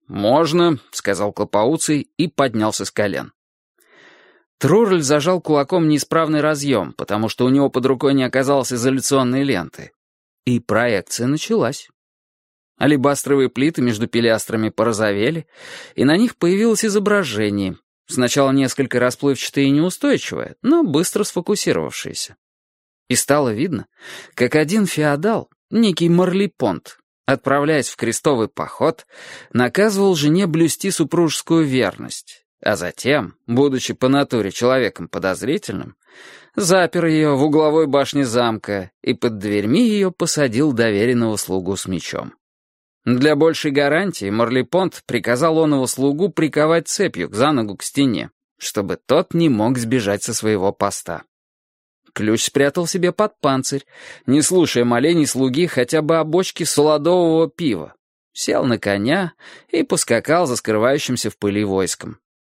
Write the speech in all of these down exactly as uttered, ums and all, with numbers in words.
«Можно», — сказал Клопоуций и поднялся с колен. Трурль зажал кулаком неисправный разъем, потому что у него под рукой не оказалось изоляционной ленты. И проекция началась. Алебастровые плиты между пилястрами порозовели, и на них появилось изображение, сначала несколько расплывчатое и неустойчивое, но быстро сфокусировавшееся. И стало видно, как один феодал, некий Марлипонт, отправляясь в крестовый поход, наказывал жене блюсти супружескую верность, а затем, будучи по натуре человеком подозрительным, запер ее в угловой башне замка и под дверьми ее посадил доверенного слугу с мечом. Для большей гарантии Марлипонт приказал оного слугу приковать цепью за ногу к стене, чтобы тот не мог сбежать со своего поста. Ключ спрятал себе под панцирь, не слушая молений слуги хотя бы о бочке солодового пива, сел на коня и поскакал за скрывающимся в пыли войском.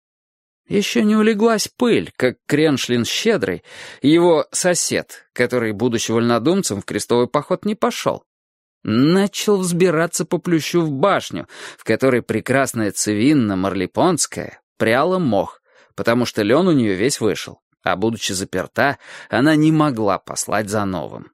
Еще не улеглась пыль, как Креншлин Щедрый, его сосед, который, будучи вольнодумцем, в крестовый поход не пошел. Начал взбираться по плющу в башню, в которой прекрасная Цивинна Марлипонтская пряла мох, потому что лен у нее весь вышел, а, будучи заперта, она не могла послать за новым.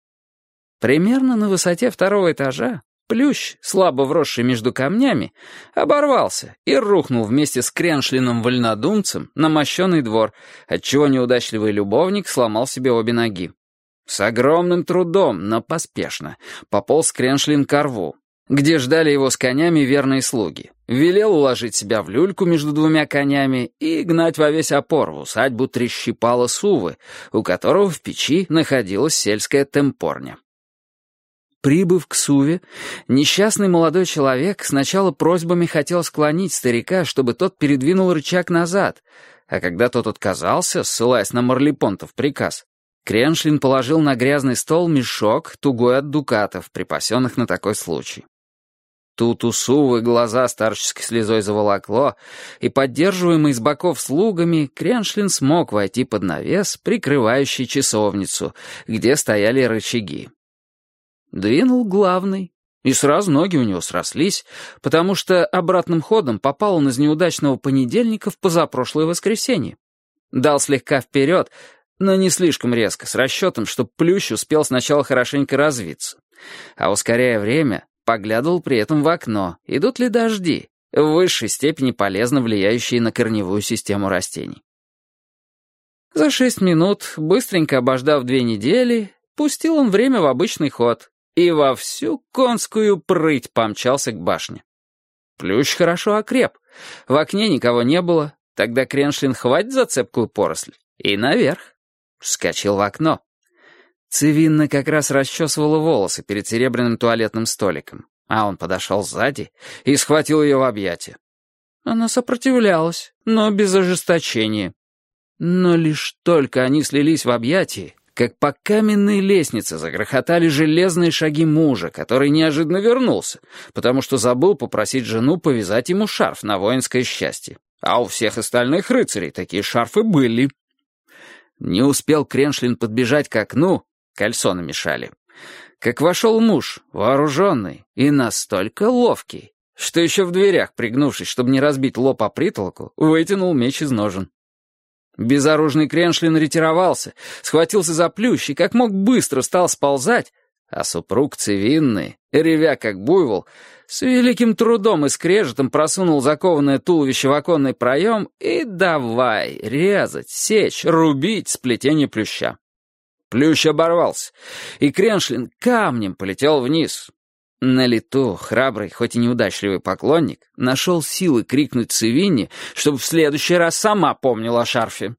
Примерно на высоте второго этажа плющ, слабо вросший между камнями, оборвался и рухнул вместе с Креншлиным вольнодумцем на мощеный двор, отчего неудачливый любовник сломал себе обе ноги. С огромным трудом, но поспешно, пополз Креншлин ко рву, где ждали его с конями верные слуги. Велел уложить себя в люльку между двумя конями и гнать во весь опор в усадьбу Трещипала Сувы, у которого в печи находилась сельская темпорня. Прибыв к Суве, несчастный молодой человек сначала просьбами хотел склонить старика, чтобы тот передвинул рычаг назад, а когда тот отказался, ссылаясь на Марлипонтов приказ, Креншлин положил на грязный стол мешок, тугой от дукатов, припасенных на такой случай. Тут у Сувы глаза старческой слезой заволокло, и, поддерживаемый с боков слугами, Креншлин смог войти под навес, прикрывающий часовницу, где стояли рычаги. Двинул главный, и сразу ноги у него срослись, потому что обратным ходом попал он из неудачного понедельника в позапрошлое воскресенье. Дал слегка вперед, но не слишком резко, с расчетом, что плющ успел сначала хорошенько развиться, а, ускоряя время, поглядывал при этом в окно, идут ли дожди, в высшей степени полезно влияющие на корневую систему растений. За шесть минут, быстренько обождав две недели, пустил он время в обычный ход и во всю конскую прыть помчался к башне. Плющ хорошо окреп, в окне никого не было, тогда Креншлин хватит за цепкую поросль и наверх. Вскочил в окно. Цивинна как раз расчесывала волосы перед серебряным туалетным столиком, а он подошел сзади и схватил ее в объятия. Она сопротивлялась, но без ожесточения. Но лишь только они слились в объятии, как по каменной лестнице загрохотали железные шаги мужа, который неожиданно вернулся, потому что забыл попросить жену повязать ему шарф на воинское счастье. А у всех остальных рыцарей такие шарфы были. Не успел Креншлин подбежать к окну, кольцо намешали, как вошел муж, вооруженный и настолько ловкий, что еще в дверях, пригнувшись, чтобы не разбить лоб о притолоку, вытянул меч из ножен. Безоружный Креншлин ретировался, схватился за плющ и как мог быстро стал сползать, а супруг Цивинны, ревя как буйвол, с великим трудом и скрежетом просунул закованное туловище в оконный проем и давай резать, сечь, рубить сплетение плюща. Плющ оборвался, и Креншлин камнем полетел вниз. На лету храбрый, хоть и неудачливый поклонник, нашел силы крикнуть Цивинне, чтобы в следующий раз сама помнила о шарфе.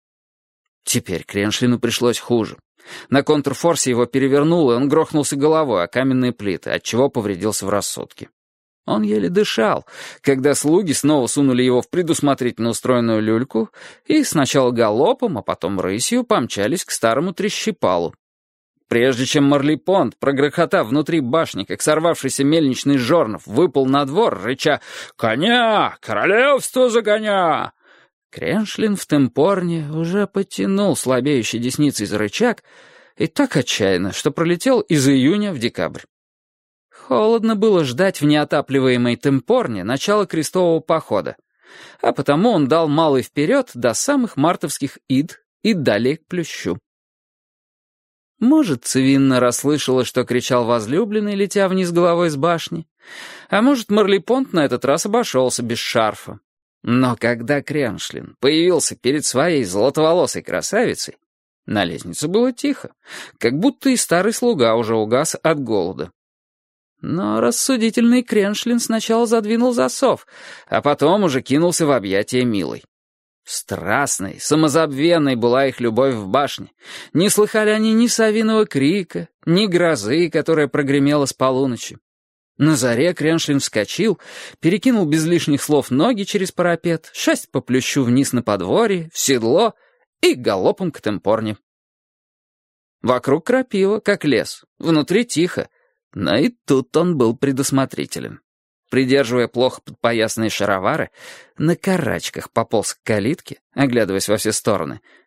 Теперь Креншлину пришлось хуже. На контрфорсе его перевернуло, и он грохнулся головой о каменные плиты, отчего повредился в рассудке. Он еле дышал, когда слуги снова сунули его в предусмотрительно устроенную люльку и сначала галопом, а потом рысью помчались к старому Трещипалу. Прежде чем Марлипонт, прогрохотав внутри башни, как сорвавшийся мельничный жорнов, выпал на двор, рыча «Коня! Королевство за коня!», Креншлин в темпорне уже потянул слабеющей десницей за рычаг и так отчаянно, что пролетел из июня в декабрь. Холодно было ждать в неотапливаемой Темпорне начала крестового похода, а потому он дал малый вперед до самых мартовских ид и далее к Плющу. Может, Цивинна расслышала, что кричал возлюбленный, летя вниз головой с башни, а может, Марлипонт на этот раз обошелся без шарфа. Но когда Креншлин появился перед своей золотоволосой красавицей, на лестнице было тихо, как будто и старый слуга уже угас от голода. Но рассудительный Креншлин сначала задвинул засов, а потом уже кинулся в объятия милой. Страстной, самозабвенной была их любовь в башне. Не слыхали они ни совиного крика, ни грозы, которая прогремела с полуночи. На заре Креншлин вскочил, перекинул без лишних слов ноги через парапет, шасть по Плющу вниз на подворье, в седло и галопом к Темпорне. Вокруг крапива, как лес, внутри тихо, но и тут он был предусмотрителен. Придерживая плохо подпоясанные шаровары, на карачках пополз к калитке, оглядываясь во все стороны,